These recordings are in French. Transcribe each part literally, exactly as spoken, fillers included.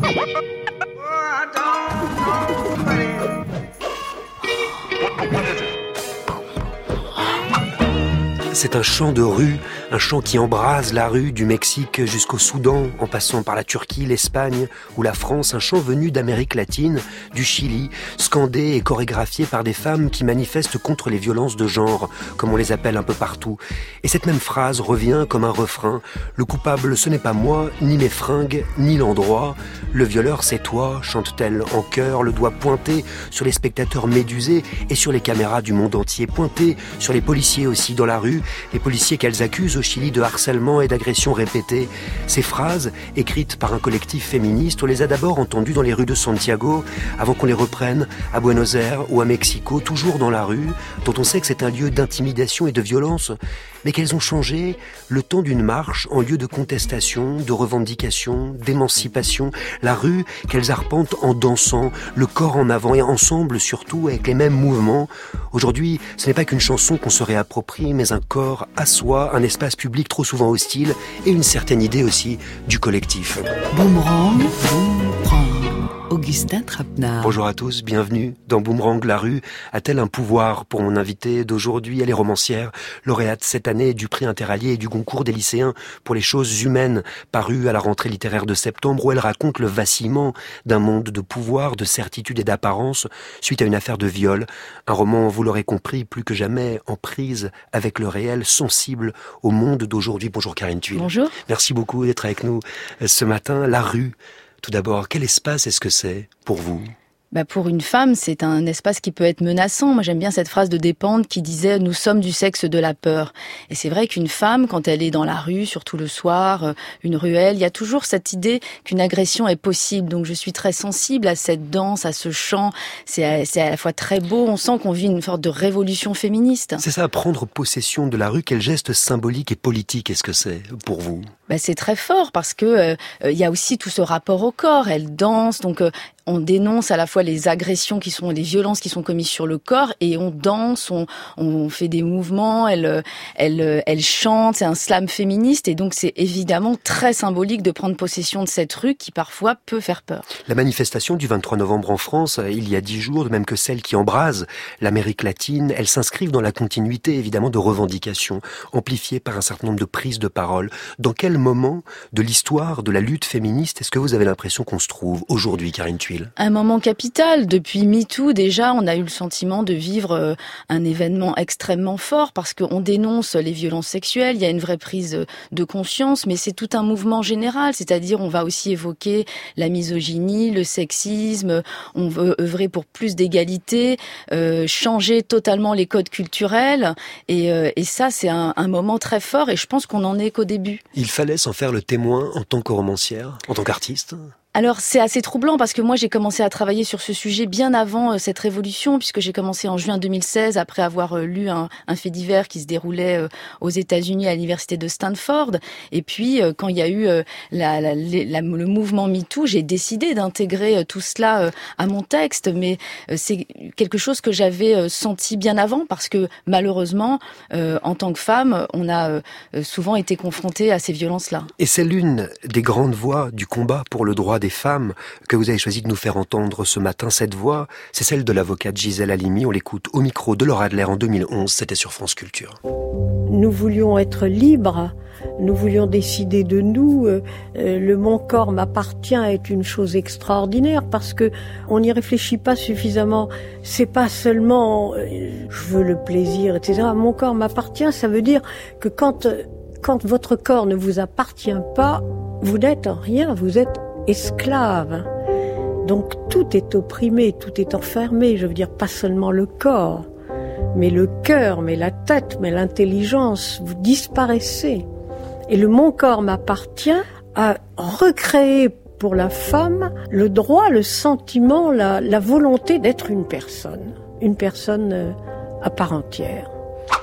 C'est un chant de rue, un chant qui embrase la rue du Mexique jusqu'au Soudan, en passant par la Turquie, l'Espagne ou la France, un chant venu d'Amérique latine, du Chili, scandé et chorégraphié par des femmes qui manifestent contre les violences de genre, comme on les appelle un peu partout. Et cette même phrase revient comme un refrain. Le coupable, ce n'est pas moi, ni mes fringues, ni l'endroit. Le violeur, c'est toi, chante-t-elle en chœur, le doigt pointé sur les spectateurs médusés et sur les caméras du monde entier, pointé sur les policiers aussi dans la rue, les policiers qu'elles accusent au Chili de harcèlement et d'agressions répétées. Ces phrases, écrites par un collectif féministe, on les a d'abord entendues dans les rues de Santiago, avant qu'on les reprenne à Buenos Aires ou à Mexico, toujours dans la rue, dont on sait que c'est un lieu d'intimidation et de violence, mais qu'elles ont changé le temps d'une marche en lieu de contestation, de revendication, d'émancipation. La rue qu'elles arpentent en dansant, le corps en avant et ensemble surtout, avec les mêmes mouvements. Aujourd'hui, ce n'est pas qu'une chanson qu'on se réapproprie, mais un corps à soi, un espace public trop souvent hostile et une certaine idée aussi du collectif. Boomerang, Boomerang. Augustin Trapenard. Bonjour à tous, bienvenue dans Boomerang. La rue a-t-elle un pouvoir pour mon invitée d'aujourd'hui? Elle est romancière, lauréate cette année du prix Interallié et du concours des lycéens pour les choses humaines, paru à la rentrée littéraire de septembre, où elle raconte le vacillement d'un monde de pouvoir, de certitude et d'apparence suite à une affaire de viol. Un roman, vous l'aurez compris, plus que jamais en prise avec le réel, sensible au monde d'aujourd'hui. Bonjour Karine Thuil. Bonjour. Merci beaucoup d'être avec nous ce matin. La rue, tout d'abord, quel espace est-ce que c'est pour vous ? Bah pour une femme, c'est un espace qui peut être menaçant. Moi, j'aime bien cette phrase de Despentes qui disait « Nous sommes du sexe de la peur ». Et c'est vrai qu'une femme, quand elle est dans la rue, surtout le soir, une ruelle, il y a toujours cette idée qu'une agression est possible. Donc, je suis très sensible à cette danse, à ce chant. C'est à, c'est à la fois très beau. On sent qu'on vit une sorte de révolution féministe. C'est ça, prendre possession de la rue. Quel geste symbolique et politique est-ce que c'est pour vous ? Bah, c'est très fort parce que euh, il y a aussi tout ce rapport au corps. Elle danse, donc euh, on dénonce à la fois les agressions qui sont, les violences qui sont commises sur le corps, et on danse, on, on fait des mouvements, elle, elle, elle chante, c'est un slam féministe, et donc c'est évidemment très symbolique de prendre possession de cette rue qui parfois peut faire peur. La manifestation du vingt-trois novembre en France, il y a dix jours, de même que celle qui embrase l'Amérique latine, elles s'inscrivent dans la continuité évidemment de revendications, amplifiées par un certain nombre de prises de parole. Dans quel moment de l'histoire de la lutte féministe est-ce que vous avez l'impression qu'on se trouve aujourd'hui, Karine Thuil ? Un moment capital. Depuis MeToo, déjà, on a eu le sentiment de vivre un événement extrêmement fort parce qu'on dénonce les violences sexuelles, il y a une vraie prise de conscience, mais c'est tout un mouvement général, c'est-à-dire on va aussi évoquer la misogynie, le sexisme, on veut œuvrer pour plus d'égalité, euh, changer totalement les codes culturels, et, euh, et ça, c'est un, un moment très fort, et je pense qu'on n'en est qu'au début. Il fallait s'en faire le témoin en tant que romancière, en tant qu'artiste ? Alors c'est assez troublant parce que moi j'ai commencé à travailler sur ce sujet bien avant euh, cette révolution, puisque j'ai commencé en juin deux mille seize après avoir euh, lu un, un fait divers qui se déroulait euh, aux États-Unis à l'université de Stanford. Et puis euh, quand il y a eu euh, la, la, la, le mouvement MeToo, j'ai décidé d'intégrer euh, tout cela euh, à mon texte, mais euh, c'est quelque chose que j'avais euh, senti bien avant parce que malheureusement euh, en tant que femme, on a euh, souvent été confrontée à ces violences-là. Et c'est l'une des grandes voix du combat pour le droit des femmes que vous avez choisi de nous faire entendre ce matin. Cette voix, c'est celle de l'avocate Gisèle Halimi. On l'écoute au micro de Laura Adler en deux mille onze. C'était sur France Culture. Nous voulions être libres. Nous voulions décider de nous. Euh, le mon corps m'appartient est une chose extraordinaire parce que on n'y réfléchit pas suffisamment. C'est pas seulement euh, je veux le plaisir, et cetera. Mon corps m'appartient, ça veut dire que quand quand votre corps ne vous appartient pas, vous n'êtes rien. Vous êtes esclave. Donc tout est opprimé, tout est enfermé. Je veux dire pas seulement le corps, mais le cœur, mais la tête, mais l'intelligence. Vous disparaissez. Et le mon corps m'appartient a recréé pour la femme le droit, le sentiment, la, la volonté d'être une personne, une personne euh, à part entière.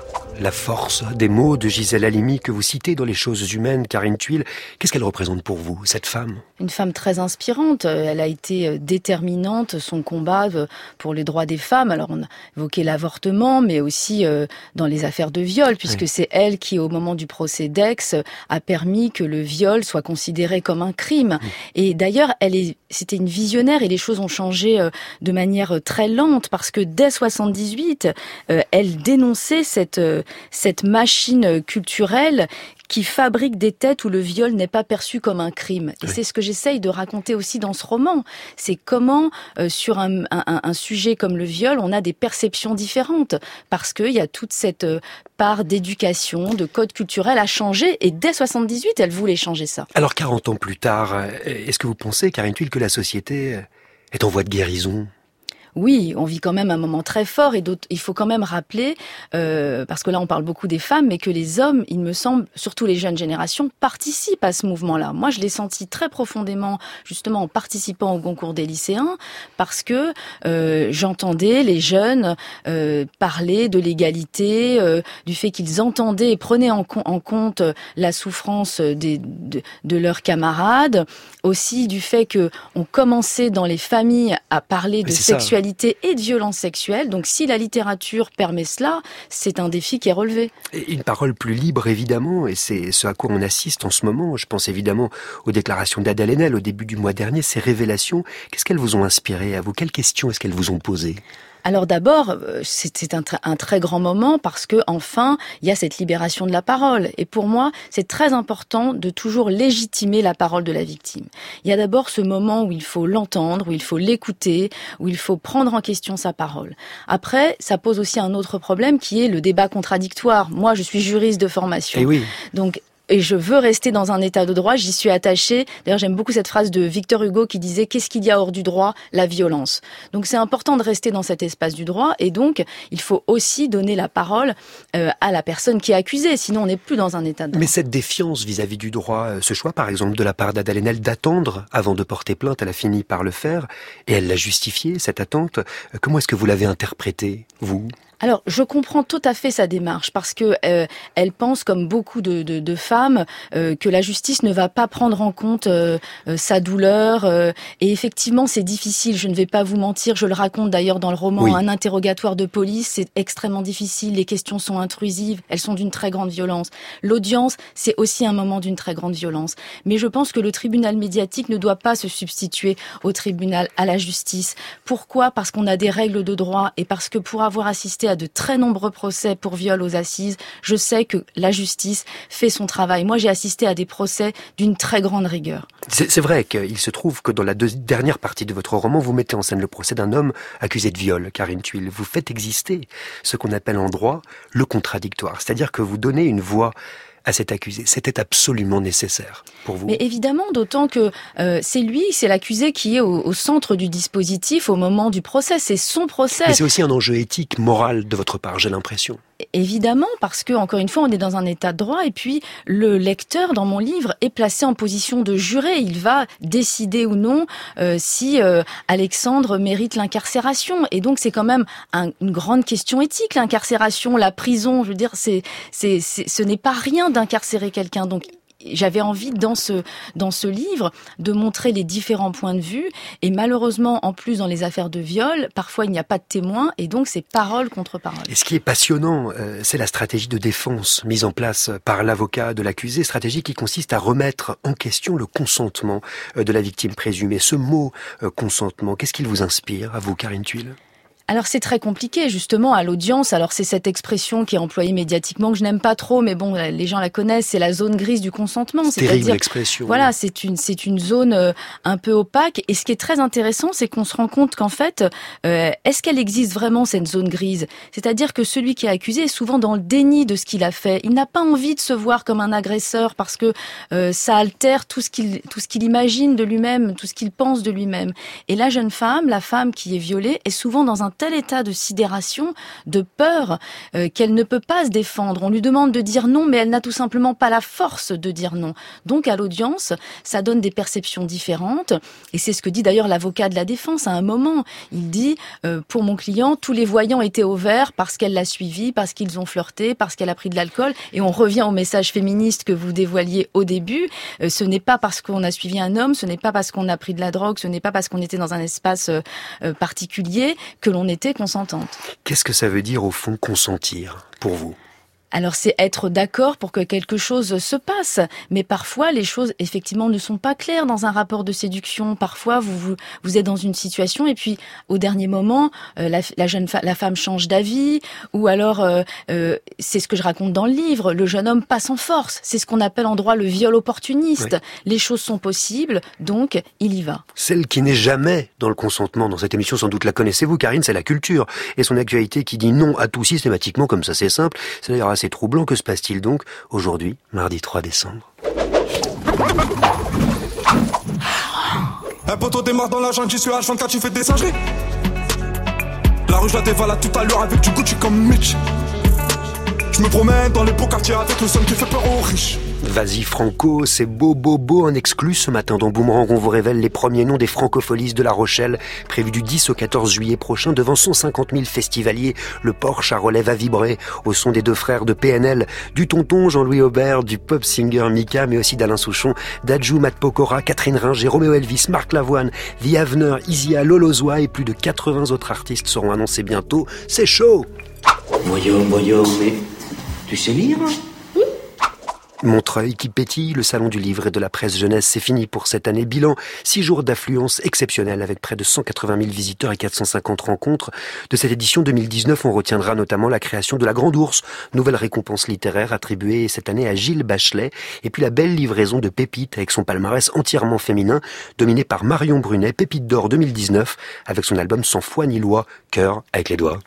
la force des mots de Gisèle Halimi que vous citez dans Les choses humaines, Karine Thuil. Qu'est-ce qu'elle représente pour vous, cette femme ? Une femme très inspirante. Elle a été déterminante, son combat pour les droits des femmes. Alors on a évoqué l'avortement, mais aussi dans les affaires de viol, puisque oui. c'est elle qui, au moment du procès d'Aix, a permis que le viol soit considéré comme un crime. Oui. Et d'ailleurs, elle est, c'était une visionnaire et les choses ont changé de manière très lente, parce que dès soixante-dix-huit, elle dénonçait cette, cette machine culturelle qui fabrique des têtes où le viol n'est pas perçu comme un crime. Et oui. c'est ce que j'essaye de raconter aussi dans ce roman. C'est comment, euh, sur un, un, un sujet comme le viol, on a des perceptions différentes. Parce qu'il y a toute cette euh, part d'éducation, de code culturel à changer. Et dès soixante-dix-huit, elle voulait changer ça. Alors, quarante ans plus tard, est-ce que vous pensez, Karine Thuil, que la société est en voie de guérison ? Oui, on vit quand même un moment très fort et il faut quand même rappeler, euh, parce que là on parle beaucoup des femmes, mais que les hommes, il me semble, surtout les jeunes générations, participent à ce mouvement-là. Moi je l'ai senti très profondément, justement en participant au concours des lycéens, parce que euh, j'entendais les jeunes euh, parler de l'égalité, euh, du fait qu'ils entendaient et prenaient en, com- en compte la souffrance des, de, de leurs camarades, aussi du fait que on commençait dans les familles à parler de sexualité et de violence sexuelle. Donc si la littérature permet cela, c'est un défi qui est relevé. Et une parole plus libre, évidemment, et c'est ce à quoi on assiste en ce moment. Je pense évidemment aux déclarations d'Adèle Haenel au début du mois dernier. Ces révélations, qu'est-ce qu'elles vous ont inspiré à vous ? Quelles questions est-ce qu'elles vous ont posées ? Alors d'abord, c'est un, un très grand moment parce que enfin, il y a cette libération de la parole. Et pour moi, c'est très important de toujours légitimer la parole de la victime. Il y a d'abord ce moment où il faut l'entendre, où il faut l'écouter, où il faut prendre en question sa parole. Après, ça pose aussi un autre problème qui est le débat contradictoire. Moi, je suis juriste de formation. Et oui. Donc, et je veux rester dans un état de droit, j'y suis attachée. D'ailleurs, j'aime beaucoup cette phrase de Victor Hugo qui disait « Qu'est-ce qu'il y a hors du droit ? La violence ». Donc, c'est important de rester dans cet espace du droit et donc, il faut aussi donner la parole euh, à la personne qui est accusée, sinon on n'est plus dans un état de droit. Mais cette défiance vis-à-vis du droit, ce choix par exemple de la part d'Adèle Haenel d'attendre avant de porter plainte, elle a fini par le faire et elle l'a justifié, cette attente. Comment est-ce que vous l'avez interprétée, vous ? Alors, je comprends tout à fait sa démarche parce que euh, elle pense, comme beaucoup de, de, de femmes, euh, que la justice ne va pas prendre en compte euh, euh, sa douleur. Euh, et effectivement, c'est difficile. Je ne vais pas vous mentir. Je le raconte d'ailleurs dans le roman. Oui. Un interrogatoire de police, c'est extrêmement difficile. Les questions sont intrusives. Elles sont d'une très grande violence. L'audience, c'est aussi un moment d'une très grande violence. Mais je pense que le tribunal médiatique ne doit pas se substituer au tribunal, à la justice. Pourquoi ? Parce qu'on a des règles de droit et parce que pour avoir assisté à de très nombreux procès pour viol aux assises, je sais que la justice fait son travail. Moi, j'ai assisté à des procès d'une très grande rigueur. C'est, c'est vrai qu'il se trouve que dans la deux, dernière partie de votre roman, vous mettez en scène le procès d'un homme accusé de viol, Karine Thuil. Vous faites exister ce qu'on appelle en droit le contradictoire, c'est-à-dire que vous donnez une voix à cet accusé. C'était absolument nécessaire pour vous. Mais évidemment, d'autant que euh, c'est lui, c'est l'accusé qui est au, au centre du dispositif au moment du procès. C'est son procès. Mais c'est aussi un enjeu éthique, moral de votre part, j'ai l'impression. Évidemment, parce que, encore une fois, on est dans un état de droit et puis le lecteur, dans mon livre, est placé en position de juré. Il va décider ou non euh, si euh, Alexandre mérite l'incarcération. Et donc, c'est quand même un, une grande question éthique, l'incarcération, la prison. Je veux dire, c'est, c'est, c'est, ce n'est pas rien d'incarcérer quelqu'un. Donc, j'avais envie dans ce dans ce livre de montrer les différents points de vue et malheureusement en plus dans les affaires de viol parfois il n'y a pas de témoins et donc c'est parole contre parole. Et ce qui est passionnant euh, c'est la stratégie de défense mise en place par l'avocat de l'accusé, stratégie qui consiste à remettre en question le consentement euh, de la victime présumée. Ce mot euh, consentement, qu'est-ce qu'il vous inspire à vous, Karine Thuil ? Alors c'est très compliqué justement à l'audience. Alors c'est cette expression qui est employée médiatiquement que je n'aime pas trop, mais bon, les gens la connaissent. C'est la zone grise du consentement. C'est terrible l'expression. Voilà, c'est une c'est une zone euh, un peu opaque. Et ce qui est très intéressant, c'est qu'on se rend compte qu'en fait, euh, est-ce qu'elle existe vraiment cette zone grise ? C'est-à-dire que celui qui est accusé est souvent dans le déni de ce qu'il a fait. Il n'a pas envie de se voir comme un agresseur parce que euh, ça altère tout ce qu'il tout ce qu'il imagine de lui-même, tout ce qu'il pense de lui-même. Et la jeune femme, la femme qui est violée, est souvent dans un tel état de sidération, de peur, euh, qu'elle ne peut pas se défendre. On lui demande de dire non, mais elle n'a tout simplement pas la force de dire non. Donc à l'audience, ça donne des perceptions différentes, et c'est ce que dit d'ailleurs l'avocat de la défense à un moment. Il dit, euh, pour mon client, tous les voyants étaient au vert parce qu'elle l'a suivi, parce qu'ils ont flirté, parce qu'elle a pris de l'alcool, et on revient au message féministe que vous dévoiliez au début. Euh, ce n'est pas parce qu'on a suivi un homme, ce n'est pas parce qu'on a pris de la drogue, ce n'est pas parce qu'on était dans un espace euh, particulier que l'on était consentante. Qu'est-ce que ça veut dire au fond consentir pour vous ? Alors c'est être d'accord pour que quelque chose se passe, mais parfois les choses effectivement ne sont pas claires dans un rapport de séduction. Parfois vous vous, vous êtes dans une situation et puis au dernier moment euh, la, la jeune fa- la femme change d'avis, ou alors euh, euh, c'est ce que je raconte dans le livre, le jeune homme passe en force. C'est ce qu'on appelle en droit le viol opportuniste. Oui. Les choses sont possibles, donc il y va. Celle qui n'est jamais dans le consentement dans cette émission, sans doute la connaissez-vous, Karine, c'est la culture et son actualité qui dit non à tout systématiquement, comme ça c'est simple. C'est d'ailleurs assez troublant. Que se passe-t-il donc aujourd'hui, mardi trois décembre? Un poteau démarre dans la jungle, j'y suis H vingt-quatre, tu fais des singeries. La rue je la dévale à tout à l'heure avec du Gucci comme Mitch. Je me promène dans les beaux quartiers avec le son qui fait peur aux riches. Vas-y Franco, c'est beau beau beau en exclu ce matin dans Boomerang. On vous révèle les premiers noms des francopholies de La Rochelle, prévus du dix au quatorze juillet prochain devant cent cinquante mille festivaliers. Le port Charolais va vibrer au son des deux frères de P N L, du tonton Jean-Louis Aubert, du pop singer Mika, mais aussi d'Alain Souchon, d'Adjou, Matt Pokora, Catherine Ringer, Roméo Elvis, Marc Lavoine, The Avener, Isia, Lolo Zoa et plus de quatre-vingts autres artistes seront annoncés bientôt. C'est chaud! Voyons, voyons, mais tu sais lire? Montreuil qui pétille, le salon du livre et de la presse jeunesse, c'est fini pour cette année. Bilan, six jours d'affluence exceptionnelle avec près de cent quatre-vingt mille visiteurs et quatre cent cinquante rencontres. De cette édition deux mille dix-neuf, on retiendra notamment la création de La Grande Ourse, nouvelle récompense littéraire attribuée cette année à Gilles Bachelet, et puis la belle livraison de Pépite avec son palmarès entièrement féminin, dominé par Marion Brunet, Pépite d'or deux mille dix-neuf, avec son album Sans foi ni loi, Cœur avec les doigts.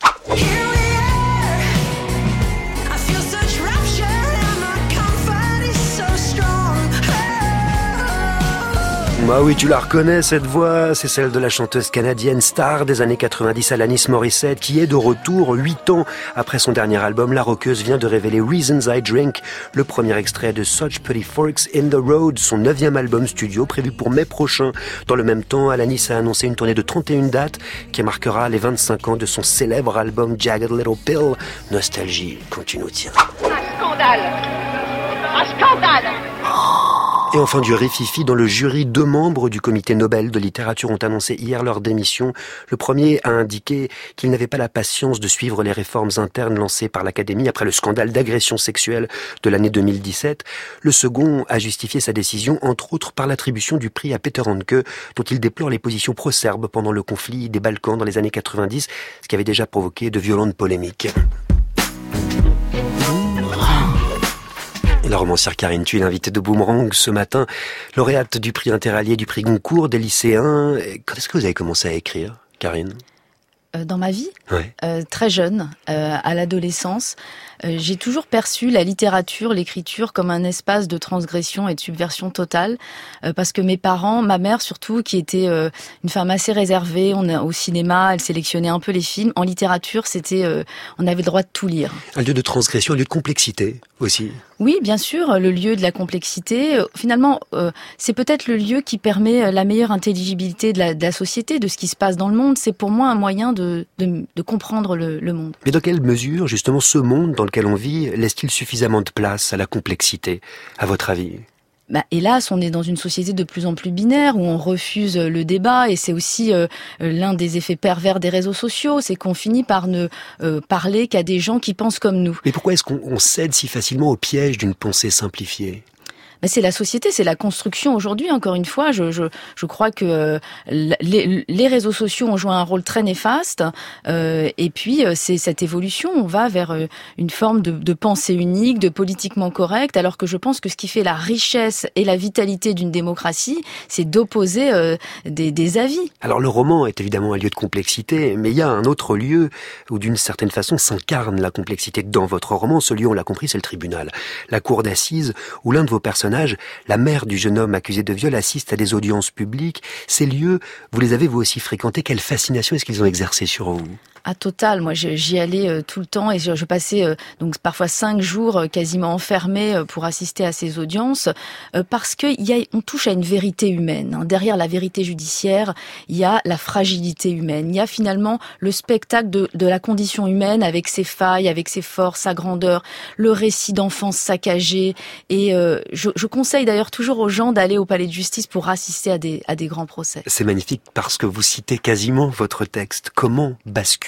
Bah oui, tu la reconnais cette voix, c'est celle de la chanteuse canadienne star des années quatre-vingt-dix Alanis Morissette, qui est de retour huit ans après son dernier album. La rockeuse vient de révéler Reasons I Drink, le premier extrait de Such Pretty Forks in the Road, son neuvième album studio prévu pour mai prochain. Dans le même temps, Alanis a annoncé une tournée de trente et une dates qui marquera les vingt-cinq ans de son célèbre album Jagged Little Pill. Nostalgie quand tu nous tiens. Un scandale! Un scandale! Et enfin du rififi dans le jury, deux membres du comité Nobel de littérature ont annoncé hier leur démission. Le premier a indiqué qu'il n'avait pas la patience de suivre les réformes internes lancées par l'Académie après le scandale d'agression sexuelle de l'année deux mille dix-sept. Le second a justifié sa décision, entre autres, par l'attribution du prix à Peter Handke, dont il déplore les positions pro-serbes pendant le conflit des Balkans dans les années quatre-vingt-dix, ce qui avait déjà provoqué de violentes polémiques. La romancière Karine Thuil, invitée de Boomerang ce matin, lauréate du prix Interallié, du prix Goncourt des lycéens. Quand est-ce que vous avez commencé à écrire, Karine ? euh, Dans ma vie, ouais. euh, très jeune, euh, à l'adolescence, euh, j'ai toujours perçu la littérature, l'écriture comme un espace de transgression et de subversion totale, euh, parce que mes parents, ma mère surtout, qui était euh, une femme assez réservée, on a, au cinéma, elle sélectionnait un peu les films. En littérature, c'était, euh, on avait le droit de tout lire. Un lieu de transgression, un lieu de complexité aussi. Oui, bien sûr, le lieu de la complexité. Finalement, euh, c'est peut-être le lieu qui permet la meilleure intelligibilité de la, de la société, de ce qui se passe dans le monde. C'est pour moi un moyen de, de, de comprendre le, le monde. Mais dans quelle mesure, justement, ce monde dans lequel on vit, laisse-t-il suffisamment de place à la complexité, à votre avis ? Bah, hélas, on est dans une société de plus en plus binaire où on refuse le débat, et c'est aussi euh, l'un des effets pervers des réseaux sociaux, c'est qu'on finit par ne euh, parler qu'à des gens qui pensent comme nous. Mais pourquoi est-ce qu'on on cède si facilement au piège d'une pensée simplifiée ? Ben c'est la société, c'est la construction aujourd'hui. Encore une fois, je, je, je crois que euh, les, les réseaux sociaux ont joué un rôle très néfaste. Euh, et puis, c'est cette évolution. On va vers euh, une forme de, de pensée unique, de politiquement correct. Alors que je pense que ce qui fait la richesse et la vitalité d'une démocratie, c'est d'opposer euh, des, des avis. Alors le roman est évidemment un lieu de complexité, mais il y a un autre lieu où d'une certaine façon s'incarne la complexité. Dans votre roman, ce lieu, on l'a compris, c'est le tribunal. La cour d'assises où l'un de vos personnages, la mère du jeune homme accusé de viol, assiste à des audiences publiques. Ces lieux, vous les avez vous aussi fréquentés. Quelle fascination est-ce qu'ils ont exercé sur vous ? Ah, total. Moi, j'y allais euh, tout le temps et je, je passais euh, donc parfois cinq jours euh, quasiment enfermée euh, pour assister à ces audiences euh, parce que il y a, on touche à une vérité humaine. Hein. Derrière la vérité judiciaire, il y a la fragilité humaine. Il y a finalement le spectacle de, de la condition humaine avec ses failles, avec ses forces, sa grandeur, le récit d'enfance saccagée. Et euh, je, je conseille d'ailleurs toujours aux gens d'aller au palais de justice pour assister à des, à des grands procès. C'est magnifique parce que vous citez quasiment votre texte. Comment basculait-on ?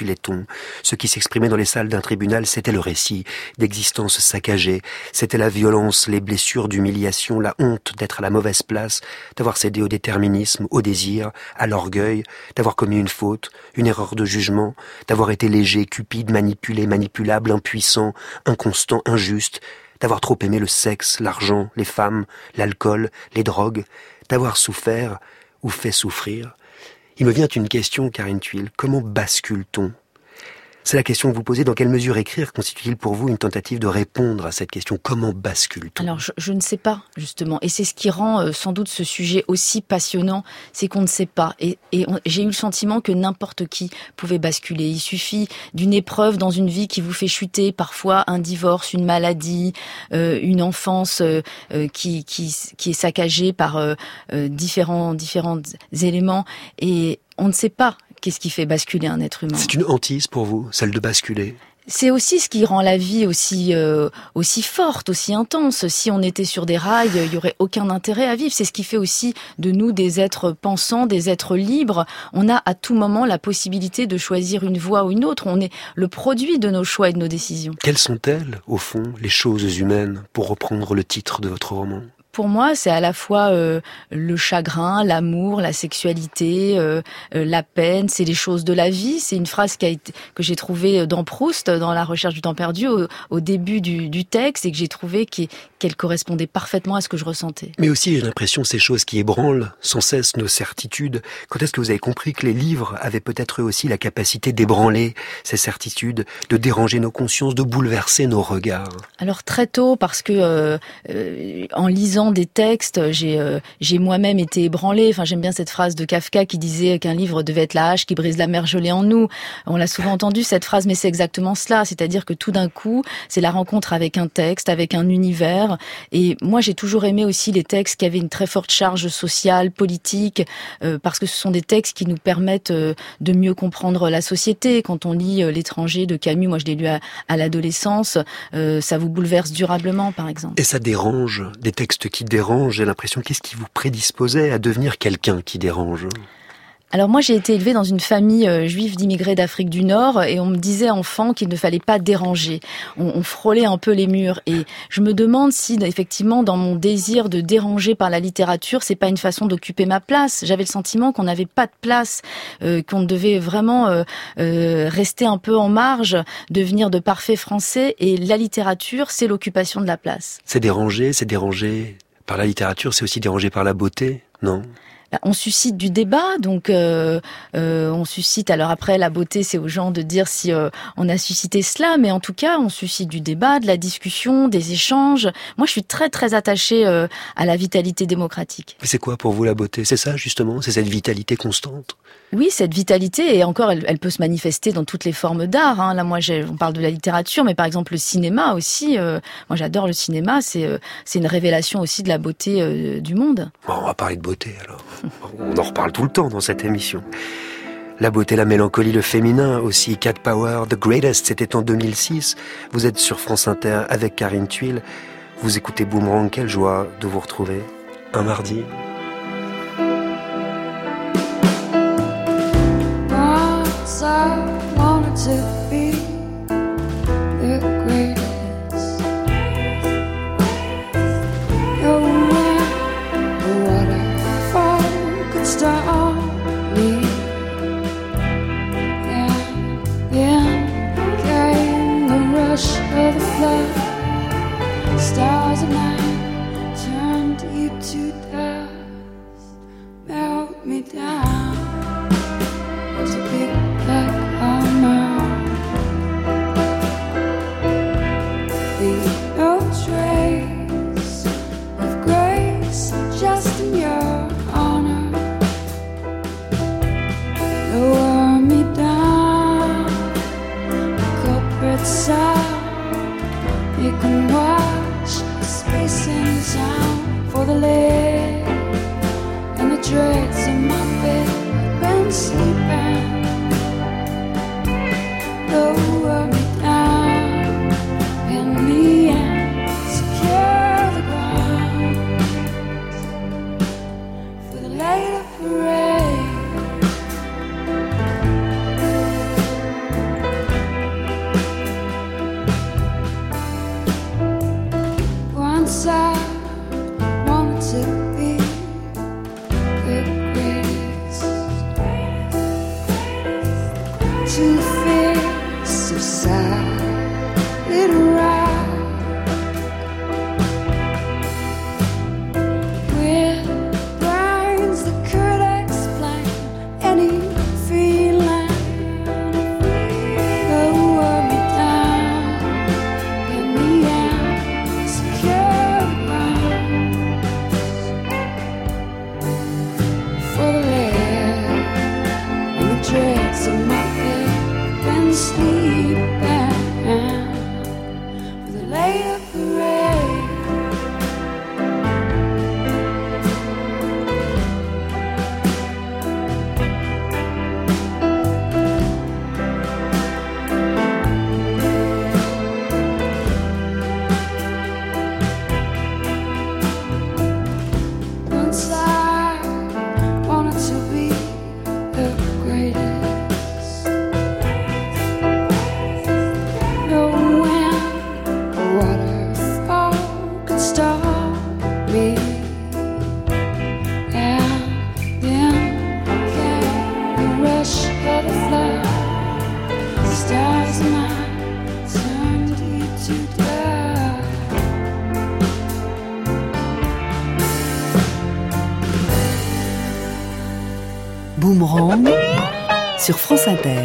Ce qui s'exprimait dans les salles d'un tribunal, c'était le récit d'existence saccagée. C'était la violence, les blessures d'humiliation, la honte d'être à la mauvaise place, d'avoir cédé au déterminisme, au désir, à l'orgueil, d'avoir commis une faute, une erreur de jugement, d'avoir été léger, cupide, manipulé, manipulable, impuissant, inconstant, injuste, d'avoir trop aimé le sexe, l'argent, les femmes, l'alcool, les drogues, d'avoir souffert ou fait souffrir. Il me vient une question, Karine Thuil. Comment bascule-t-on ? C'est la question que vous posez. Dans quelle mesure écrire constitue-t-il pour vous une tentative de répondre à cette question ? Comment bascule-t-on ? Alors, je, je ne sais pas, justement. Et c'est ce qui rend euh, sans doute ce sujet aussi passionnant, c'est qu'on ne sait pas. Et, et on, j'ai eu le sentiment que n'importe qui pouvait basculer. Il suffit d'une épreuve dans une vie qui vous fait chuter, parfois un divorce, une maladie, euh, une enfance euh, euh, qui, qui, qui est saccagée par euh, euh, différents, différents éléments. Et on ne sait pas. Qu'est-ce qui fait basculer un être humain ? C'est une hantise pour vous, celle de basculer ? C'est aussi ce qui rend la vie aussi euh, aussi forte, aussi intense. Si on était sur des rails, il y aurait aucun intérêt à vivre. C'est ce qui fait aussi de nous des êtres pensants, des êtres libres. On a à tout moment la possibilité de choisir une voie ou une autre. On est le produit de nos choix et de nos décisions. Quelles sont-elles, au fond, les choses humaines, pour reprendre le titre de votre roman ? Pour moi, c'est à la fois euh, le chagrin, l'amour, la sexualité, euh, euh, la peine, c'est les choses de la vie. C'est une phrase qui a été, que j'ai trouvée dans Proust, dans La recherche du temps perdu, au, au début du, du texte, et que j'ai trouvé qui, qu'elle correspondait parfaitement à ce que je ressentais. Mais aussi, j'ai l'impression, ces choses qui ébranlent sans cesse nos certitudes. Quand est-ce que vous avez compris que les livres avaient peut-être eux aussi la capacité d'ébranler ces certitudes, de déranger nos consciences, de bouleverser nos regards ? Alors très tôt, parce que euh, euh, en lisant des textes, j'ai euh, j'ai moi-même été ébranlée. Enfin, j'aime bien cette phrase de Kafka qui disait qu'un livre devait être la hache qui brise la mer gelée en nous. On l'a souvent entendu cette phrase, mais c'est exactement cela. C'est-à-dire que tout d'un coup, c'est la rencontre avec un texte, avec un univers. Et moi, j'ai toujours aimé aussi les textes qui avaient une très forte charge sociale, politique, euh, parce que ce sont des textes qui nous permettent euh, de mieux comprendre la société. Quand on lit euh, L'étranger de Camus, moi je l'ai lu à, à l'adolescence, euh, ça vous bouleverse durablement, par exemple. Et ça dérange, des textes qui dérangent, j'ai l'impression. Qu'est-ce qui vous prédisposait à devenir quelqu'un qui dérange ? Alors moi, j'ai été élevée dans une famille euh, juive d'immigrés d'Afrique du Nord et on me disait enfant qu'il ne fallait pas déranger. On, on frôlait un peu les murs et je me demande si effectivement dans mon désir de déranger par la littérature, c'est pas une façon d'occuper ma place. J'avais le sentiment qu'on n'avait pas de place, euh, qu'on devait vraiment euh, euh, rester un peu en marge, devenir de parfaits Français, et la littérature, c'est l'occupation de la place. C'est dérangé, c'est dérangé par la littérature, c'est aussi dérangé par la beauté, non ? On suscite du débat, donc euh, euh, on suscite. Alors après, la beauté, c'est aux gens de dire si euh, on a suscité cela, mais en tout cas, on suscite du débat, de la discussion, des échanges. Moi, je suis très très attachée euh, à la vitalité démocratique. Mais c'est quoi pour vous la beauté ? C'est ça justement ? C'est cette vitalité constante ? Oui, cette vitalité, et encore, elle, elle peut se manifester dans toutes les formes d'art. Hein. Là, moi, j'ai, on parle de la littérature, mais par exemple le cinéma aussi. Euh, moi, j'adore le cinéma. C'est euh, c'est une révélation aussi de la beauté euh, du monde. Bon, on va parler de beauté alors. On en reparle tout le temps dans cette émission. La beauté, la mélancolie, le féminin aussi. Cat Power, The Greatest, c'était en deux mille six. Vous êtes sur France Inter avec Karine Thuil. Vous écoutez Boomerang. Quelle joie de vous retrouver un mardi. Once I wanted to be the greatest. No matter what I fall could stop me. Then, then came the rush of the flood. Stars of night turned you to dust, melt me down. To be like armor, leave no trace of grace, just in your honor. Lower me down, Boomerang sur France Inter.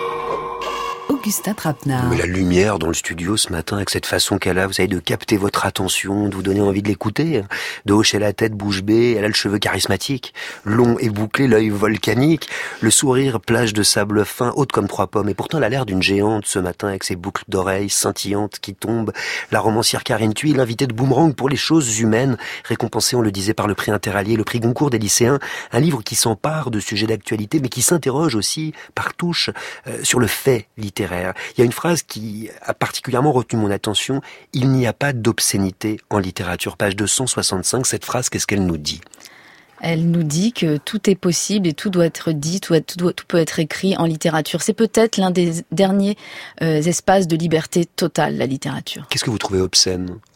Augustin Trapenard. Mais la lumière dans le studio ce matin, avec cette façon qu'elle a, vous savez, de capter votre attention, de vous donner envie de l'écouter, de hocher la tête bouche bée, elle a le cheveu charismatique, long et bouclé, l'œil volcanique, le sourire plage de sable fin, haute comme trois pommes, et pourtant elle a l'air d'une géante ce matin avec ses boucles d'oreilles scintillantes qui tombent, la romancière Karine Thuil, l'invitée de Boomerang pour les choses humaines, récompensée, on le disait, par le prix Interallié, le prix Goncourt des lycéens, un livre qui s'empare de sujets d'actualité, mais qui s'interroge aussi, par touche, euh, sur le fait littéraire. Il y a une phrase qui a particulièrement retenu mon attention. Il n'y a pas d'obscénité en littérature. Page deux cent soixante-cinq. Cette phrase, qu'est-ce qu'elle nous dit ? Elle nous dit que tout est possible et tout doit être dit, tout, tout, doit, tout peut être écrit en littérature. C'est peut-être l'un des derniers euh, espaces de liberté totale, la littérature. Qu'est-ce que vous trouvez obscène, vous ?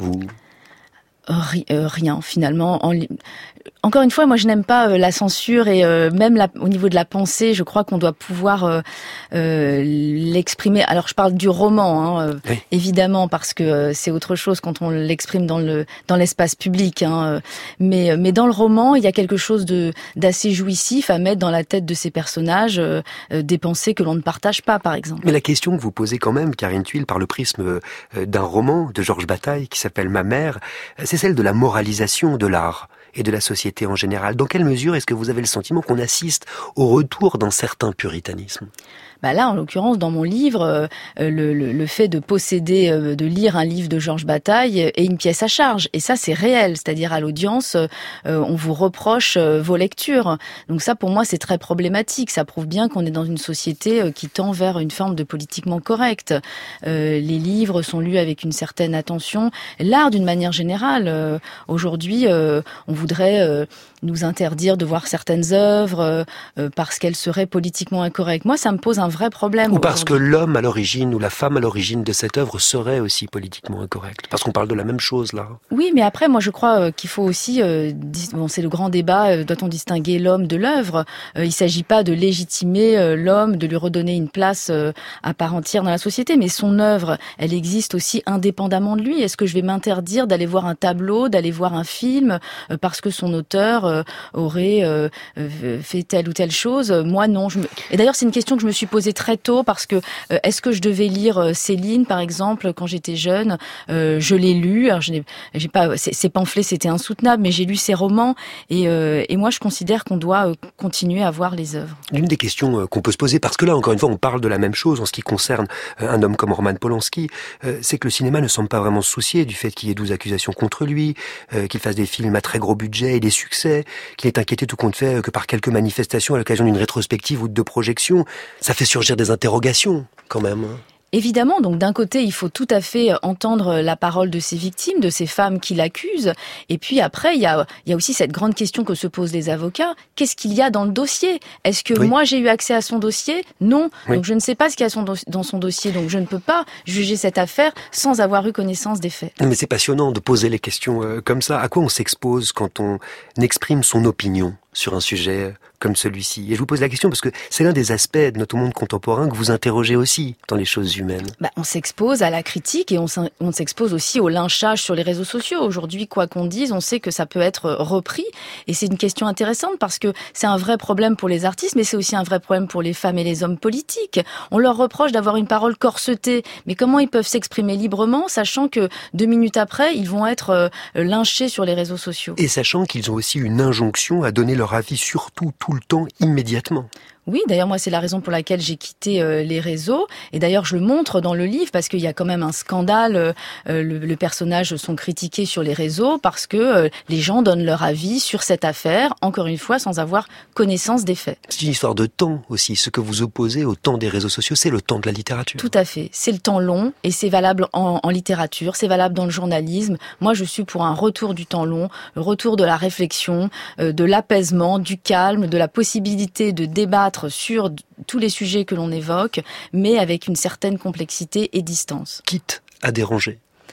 Rien, finalement. En li... Encore une fois, moi je n'aime pas euh, la censure et euh, même la, au niveau de la pensée, je crois qu'on doit pouvoir euh, euh, l'exprimer. Alors je parle du roman, hein, euh, oui. évidemment, parce que euh, c'est autre chose quand on l'exprime dans le dans l'espace public. Hein, euh, mais mais dans le roman, il y a quelque chose de d'assez jouissif à mettre dans la tête de ces personnages, euh, euh, des pensées que l'on ne partage pas, par exemple. Mais la question que vous posez quand même, Karine Thuil, par le prisme euh, d'un roman de Georges Bataille qui s'appelle Ma mère, c'est celle de la moralisation de l'art et de la société en général. Dans quelle mesure est-ce que vous avez le sentiment qu'on assiste au retour d'un certain puritanisme ? Bah là, en l'occurrence, dans mon livre, euh, le, le, le fait de posséder, euh, de lire un livre de Georges Bataille est une pièce à charge. Et ça, c'est réel. C'est-à-dire, à l'audience, euh, on vous reproche euh, vos lectures. Donc ça, pour moi, c'est très problématique. Ça prouve bien qu'on est dans une société euh, qui tend vers une forme de politiquement correct. Euh, les livres sont lus avec une certaine attention. L'art, d'une manière générale, euh, aujourd'hui, euh, on voudrait euh, nous interdire de voir certaines œuvres euh, parce qu'elles seraient politiquement incorrectes. Moi, ça me pose un vrai problème. Ou parce que l'homme à l'origine ou la femme à l'origine de cette œuvre serait aussi politiquement incorrecte. Parce qu'on parle de la même chose là. Oui, mais après, moi je crois qu'il faut aussi, euh, dis- bon, c'est le grand débat, euh, doit-on distinguer l'homme de l'œuvre ? euh, Il ne s'agit pas de légitimer euh, l'homme, de lui redonner une place euh, à part entière dans la société, mais son œuvre, elle existe aussi indépendamment de lui. Est-ce que je vais m'interdire d'aller voir un tableau, d'aller voir un film, euh, parce que son auteur euh, aurait euh, fait telle ou telle chose ? Moi non. Je me... Et d'ailleurs, c'est une question que je me suis posé très tôt parce que euh, est-ce que je devais lire euh, Céline par exemple quand j'étais jeune ? euh, Je l'ai lu. Alors je n'ai, j'ai pas ces, ces pamphlets, c'était insoutenable, mais j'ai lu ses romans et, euh, et moi je considère qu'on doit euh, continuer à voir les œuvres. L'une des questions euh, qu'on peut se poser, parce que là encore une fois on parle de la même chose en ce qui concerne euh, un homme comme Roman Polanski, euh, c'est que le cinéma ne semble pas vraiment se soucier du fait qu'il y ait douze accusations contre lui, euh, qu'il fasse des films à très gros budget et des succès, qu'il est inquiété tout compte fait que par quelques manifestations à l'occasion d'une rétrospective ou de projection, ça fait surgir des interrogations, quand même. Évidemment, donc d'un côté, il faut tout à fait entendre la parole de ces victimes, de ces femmes qui l'accusent. Et puis après, il y a, il y a aussi cette grande question que se posent les avocats. Qu'est-ce qu'il y a dans le dossier ? Est-ce que oui. moi, j'ai eu accès à son dossier ? Non. Oui. Donc je ne sais pas ce qu'il y a son do- dans son dossier. Donc je ne peux pas juger cette affaire sans avoir eu connaissance des faits. Mais c'est passionnant de poser les questions euh, comme ça. À quoi on s'expose quand on exprime son opinion sur un sujet comme celui-ci. Et je vous pose la question parce que c'est l'un des aspects de notre monde contemporain que vous interrogez aussi dans les choses humaines. Bah, on s'expose à la critique et on, on s'expose aussi au lynchage sur les réseaux sociaux. Aujourd'hui, quoi qu'on dise, on sait que ça peut être repris. Et c'est une question intéressante parce que c'est un vrai problème pour les artistes, mais c'est aussi un vrai problème pour les femmes et les hommes politiques. On leur reproche d'avoir une parole corsetée. Mais comment ils peuvent s'exprimer librement, sachant que deux minutes après, ils vont être euh, lynchés sur les réseaux sociaux. Et sachant qu'ils ont aussi une injonction à donner leur avis sur tout, tout le temps, immédiatement. Oui, d'ailleurs, moi, c'est la raison pour laquelle j'ai quitté euh, les réseaux. Et d'ailleurs, je le montre dans le livre parce qu'il y a quand même un scandale. Euh, le, le personnage sont critiqués sur les réseaux parce que euh, les gens donnent leur avis sur cette affaire, encore une fois, sans avoir connaissance des faits. C'est une histoire de temps aussi. Ce que vous opposez au temps des réseaux sociaux, c'est le temps de la littérature. Tout à fait. C'est le temps long et c'est valable en, en littérature, c'est valable dans le journalisme. Moi, je suis pour un retour du temps long, le retour de la réflexion, euh, de l'apaisement, du calme, de la possibilité de débattre sur tous les sujets que l'on évoque, mais avec une certaine complexité et distance. Quitte à déranger.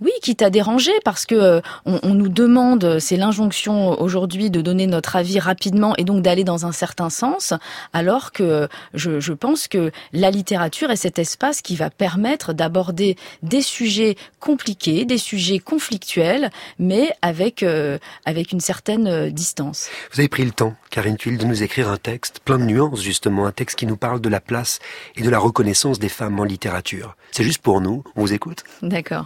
Oui, quitte à déranger, parce que euh, on, on nous demande, c'est l'injonction aujourd'hui de donner notre avis rapidement et donc d'aller dans un certain sens, alors que je, je pense que la littérature est cet espace qui va permettre d'aborder des sujets compliqués, des sujets conflictuels, mais avec euh, avec une certaine euh, distance. Vous avez pris le temps, Karine Thuil, de nous écrire un texte plein de nuances, justement, un texte qui nous parle de la place et de la reconnaissance des femmes en littérature. C'est juste pour nous, on vous écoute. D'accord.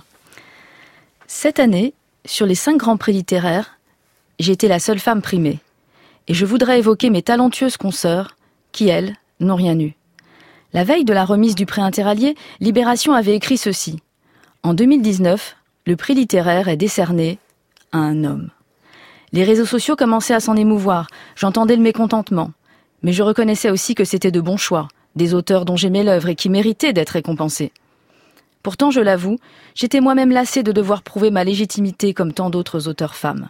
Cette année, sur les cinq grands prix littéraires, j'ai été la seule femme primée. Et je voudrais évoquer mes talentueuses consoeurs, qui, elles, n'ont rien eu. La veille de la remise du prix Interallié, Libération avait écrit ceci. En deux mille dix-neuf, le prix littéraire est décerné à un homme. Les réseaux sociaux commençaient à s'en émouvoir, j'entendais le mécontentement. Mais je reconnaissais aussi que c'était de bons choix, des auteurs dont j'aimais l'œuvre et qui méritaient d'être récompensés. Pourtant, je l'avoue, j'étais moi-même lassée de devoir prouver ma légitimité comme tant d'autres auteurs femmes.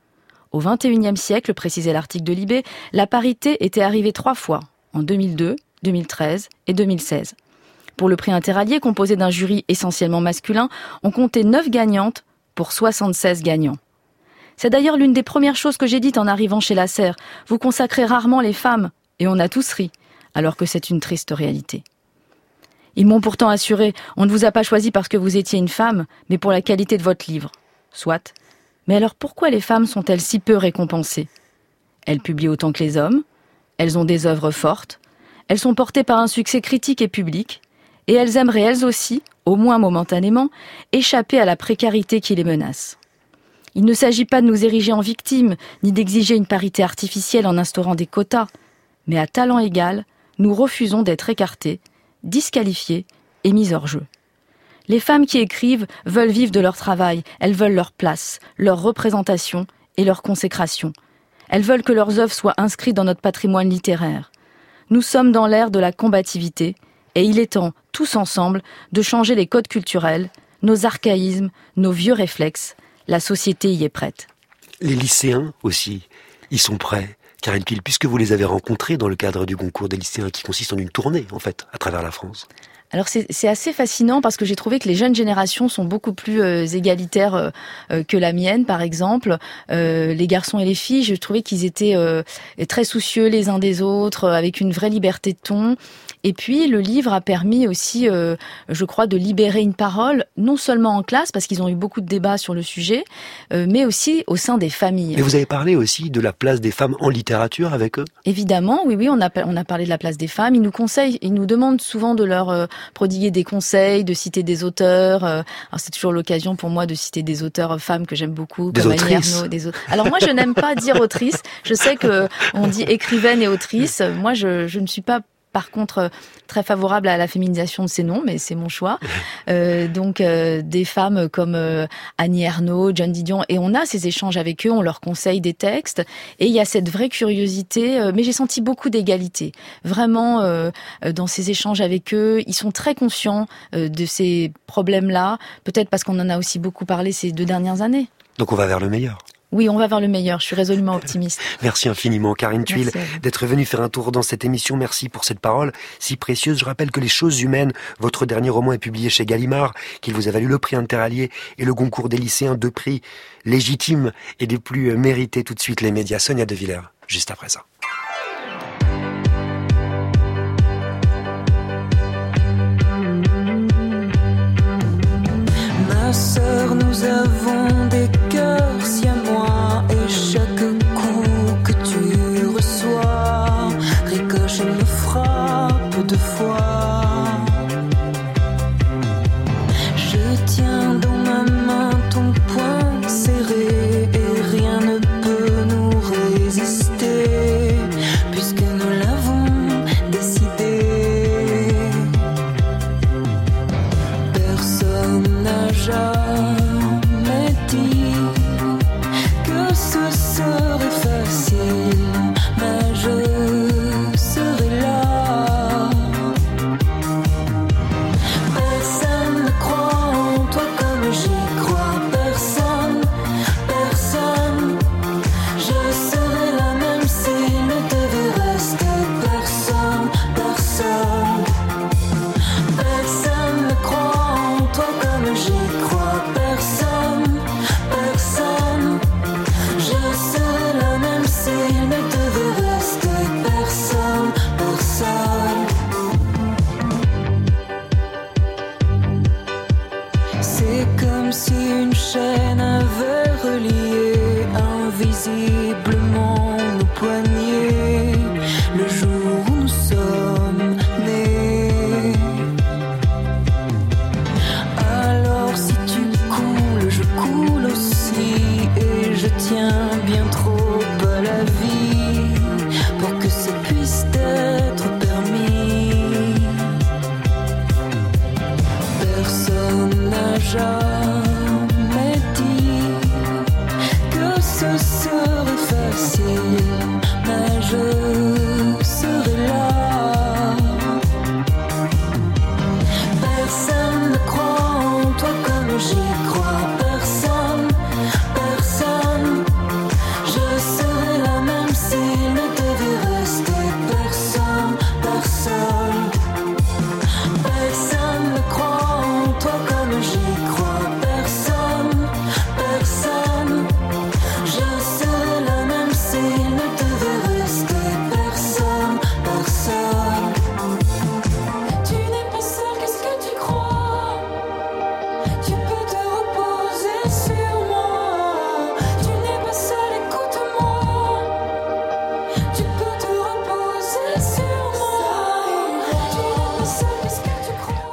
Au vingt et unième siècle, précisait l'article de Libé, la parité était arrivée trois fois, en deux mille deux, deux mille treize et deux mille seize. Pour le prix Interallié, composé d'un jury essentiellement masculin, on comptait neuf gagnantes pour soixante-seize gagnants. C'est d'ailleurs l'une des premières choses que j'ai dites en arrivant chez Lasserre. Vous consacrez rarement les femmes, et on a tous ri, alors que c'est une triste réalité. Ils m'ont pourtant assuré, on ne vous a pas choisi parce que vous étiez une femme, mais pour la qualité de votre livre. Soit. Mais alors pourquoi les femmes sont-elles si peu récompensées ? Elles publient autant que les hommes, elles ont des œuvres fortes, elles sont portées par un succès critique et public, et elles aimeraient elles aussi, au moins momentanément, échapper à la précarité qui les menace. Il ne s'agit pas de nous ériger en victimes, ni d'exiger une parité artificielle en instaurant des quotas, mais à talent égal, nous refusons d'être écartés, disqualifiées et mises hors jeu. Les femmes qui écrivent veulent vivre de leur travail, elles veulent leur place, leur représentation et leur consécration. Elles veulent que leurs œuvres soient inscrites dans notre patrimoine littéraire. Nous sommes dans l'ère de la combativité et il est temps, tous ensemble, de changer les codes culturels, nos archaïsmes, nos vieux réflexes. La société y est prête. Les lycéens aussi, ils sont prêts. Karine Thuil, puisque vous les avez rencontrés dans le cadre du concours des lycéens qui consiste en une tournée, en fait, à travers la France. Alors c'est, c'est assez fascinant parce que j'ai trouvé que les jeunes générations sont beaucoup plus euh, égalitaires euh, euh, que la mienne, par exemple. Euh, les garçons et les filles, je trouvais qu'ils étaient euh, très soucieux les uns des autres, euh, avec une vraie liberté de ton. Et puis le livre a permis aussi, euh, je crois, de libérer une parole, non seulement en classe, parce qu'ils ont eu beaucoup de débats sur le sujet, euh, mais aussi au sein des familles. Mais vous avez parlé aussi de la place des femmes en littérature avec eux ? Évidemment, oui, oui, on a, on a parlé de la place des femmes. Ils nous conseillent, ils nous demandent souvent de leur euh, prodiguer des conseils, de citer des auteurs. Euh, alors c'est toujours l'occasion pour moi de citer des auteurs femmes que j'aime beaucoup, des comme autrices. Annie Ernaux. Des... Alors moi, je n'aime pas dire autrice. Je sais que on dit écrivaine et autrice. Moi, je, je ne suis pas par contre très favorable à la féminisation de ces noms, mais c'est mon choix. Euh, donc euh, des femmes comme euh, Annie Ernaux, John Didion, et on a ces échanges avec eux, on leur conseille des textes, et il y a cette vraie curiosité, euh, mais j'ai senti beaucoup d'égalité. Vraiment, euh, dans ces échanges avec eux, ils sont très conscients euh, de ces problèmes-là, peut-être parce qu'on en a aussi beaucoup parlé ces deux dernières années. Donc on va vers le meilleur. Oui, on va vers le meilleur. Je suis résolument optimiste. Merci infiniment, Karine Thuil, d'être venue faire un tour dans cette émission. Merci pour cette parole si précieuse. Je rappelle que Les Choses Humaines, votre dernier roman, est publié chez Gallimard, qu'il vous a valu le prix Interallié et le concours des lycéens, deux prix légitimes et des plus mérités. Tout de suite, les médias. Sonia De Villers, juste après ça. Ma sœur, nous avons des cœurs si à moi, et chaque coup que tu reçois ricoche et me frappe deux fois. Je tiens dans ma main ton poing serré et rien ne peut nous résister puisque nous l'avons décidé. Personne n'a jamais dit que ce serait facile, mais je serai là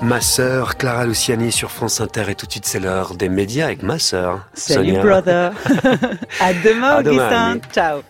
Ma sœur, Clara Luciani sur France Inter, et tout de suite c'est l'heure des médias avec ma sœur. Salut Sonia. brother. À demain, À demain, Augustin. Annie. Ciao.